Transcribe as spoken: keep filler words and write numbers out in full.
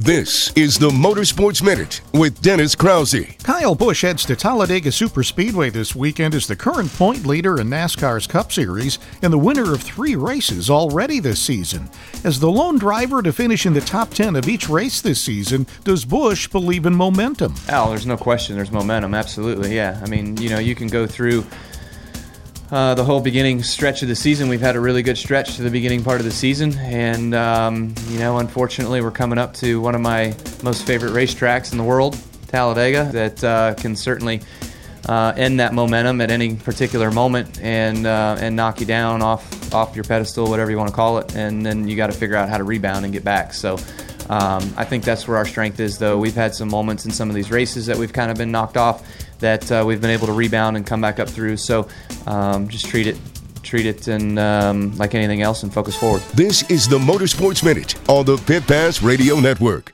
This is the Motorsports Minute with Dennis Krause. Kyle Busch heads to Talladega Superspeedway this weekend as the current point leader in NASCAR's Cup Series and the winner of three races already this season. As the lone driver to finish in the top ten of each race this season, does Busch believe in momentum? Oh, there's no question there's momentum, absolutely, yeah. I mean, you know, you can go through Uh, the whole beginning stretch of the season. We've had a really good stretch to the beginning part of the season, and um, you know, unfortunately, we're coming up to one of my most favorite racetracks in the world, Talladega, that uh, can certainly uh, end that momentum at any particular moment and uh, and knock you down off off your pedestal, whatever you want to call it, and then you got to figure out how to rebound and get back. So. Um, I think that's where our strength is, though. We've had some moments in some of these races that we've kind of been knocked off that uh, we've been able to rebound and come back up through. So um, just treat it treat it and um, like anything else and focus forward. This is the Motorsports Minute on the Pit Pass Radio Network.